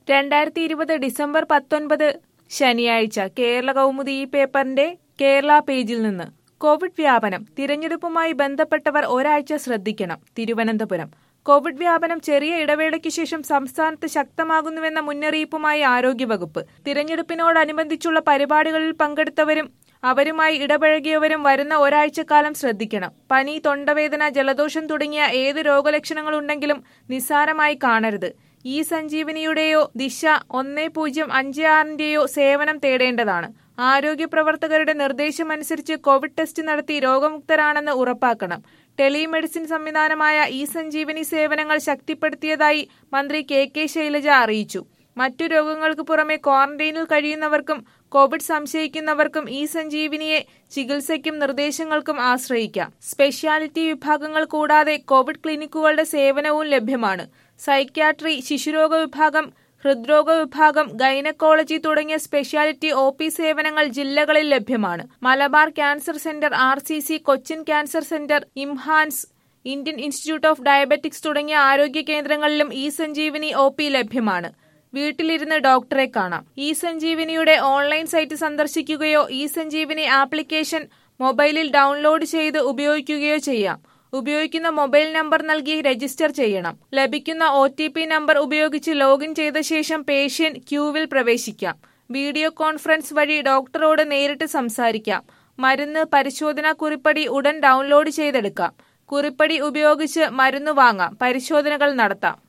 2020 December 19 ശനിയാഴ്ച കേരള കൗമുദി ഈ പേപ്പറിന്റെ കേരള പേജിൽ നിന്ന് കോവിഡ് വ്യാപനം തിരഞ്ഞെടുപ്പുമായി ബന്ധപ്പെട്ടവർ ഒരാഴ്ച ശ്രദ്ധിക്കണം. തിരുവനന്തപുരം കോവിഡ് വ്യാപനം ചെറിയ ഇടവേളയ്ക്ക് ശേഷം സംസ്ഥാനത്ത് ശക്തമാകുന്നുവെന്ന മുന്നറിയിപ്പുമായി ആരോഗ്യവകുപ്പ്. തിരഞ്ഞെടുപ്പിനോടനുബന്ധിച്ചുള്ള പരിപാടികളിൽ പങ്കെടുത്തവരും അവരുമായി ഇടപഴകിയവരും വരുന്ന ഒരാഴ്ചക്കാലം ശ്രദ്ധിക്കണം. പനി, തൊണ്ടവേദന, ജലദോഷം തുടങ്ങിയ ഏത് രോഗലക്ഷണങ്ങളുണ്ടെങ്കിലും നിസ്സാരമായി കാണരുത്. ഈ സഞ്ജീവനിയുടെയോ ദിശ 1056ന്റെയോ സേവനം തേടേണ്ടതാണ്. ആരോഗ്യ പ്രവർത്തകരുടെ നിർദ്ദേശമനുസരിച്ച് കോവിഡ് ടെസ്റ്റ് നടത്തി രോഗമുക്തരാണെന്ന് ഉറപ്പാക്കണം. ടെലിമെഡിസിൻ സംവിധാനമായ ഇ സഞ്ജീവനി സേവനങ്ങൾ ശക്തിപ്പെടുത്തിയതായി മന്ത്രി കെ ശൈലജ അറിയിച്ചു. മറ്റു രോഗങ്ങൾക്ക് പുറമെ ക്വാറന്റൈനിൽ കഴിയുന്നവർക്കും കോവിഡ് സംശയിക്കുന്നവർക്കും ഇ സഞ്ജീവനിയെ ചികിത്സയ്ക്കും നിർദ്ദേശങ്ങൾക്കും ആശ്രയിക്കാം. സ്പെഷ്യാലിറ്റി വിഭാഗങ്ങൾ കൂടാതെ കോവിഡ് ക്ലിനിക്കുകളുടെ സേവനവും ലഭ്യമാണ്. സൈക്യാട്രി, ശിശുരോഗ വിഭാഗം, ഹൃദ്രോഗ വിഭാഗം, ഗൈനക്കോളജി തുടങ്ങിയ സ്പെഷ്യാലിറ്റി OP സേവനങ്ങൾ ജില്ലകളിൽ ലഭ്യമാണ്. Malabar cancer centre, RCC, Cochin cancer centre, IMHANS, Indian institute of diabetics തുടങ്ങിയ ആരോഗ്യ കേന്ദ്രങ്ങളിലും ഇ സഞ്ജീവനി OP ലഭ്യമാണ്. വീട്ടിലിരുന്ന് ഡോക്ടറെ കാണാം. ഇ സഞ്ജീവനിയുടെ ഓൺലൈൻ സൈറ്റ് സന്ദർശിക്കുകയോ ഇ സഞ്ജീവനി ആപ്ലിക്കേഷൻ മൊബൈലിൽ ഡൗൺലോഡ് ചെയ്ത് ഉപയോഗിക്കുകയോ ചെയ്യാം. ഉപയോഗിക്കുന്ന മൊബൈൽ നമ്പർ നൽകി രജിസ്റ്റർ ചെയ്യണം. ലഭിക്കുന്ന OTP നമ്പർ ഉപയോഗിച്ച് ലോഗിൻ ചെയ്ത ശേഷം പേഷ്യന്റ് ക്യൂവിൽ പ്രവേശിക്കാം. വീഡിയോ കോൺഫറൻസ് വഴി ഡോക്ടറോട് നേരിട്ട് സംസാരിക്കാം. മരുന്ന്, പരിശോധനാ കുറിപ്പടി ഉടൻ ഡൗൺലോഡ് ചെയ്തെടുക്കാം. കുറിപ്പടി ഉപയോഗിച്ച് മരുന്ന് വാങ്ങാം. പരിശോധനകൾ നടത്താം.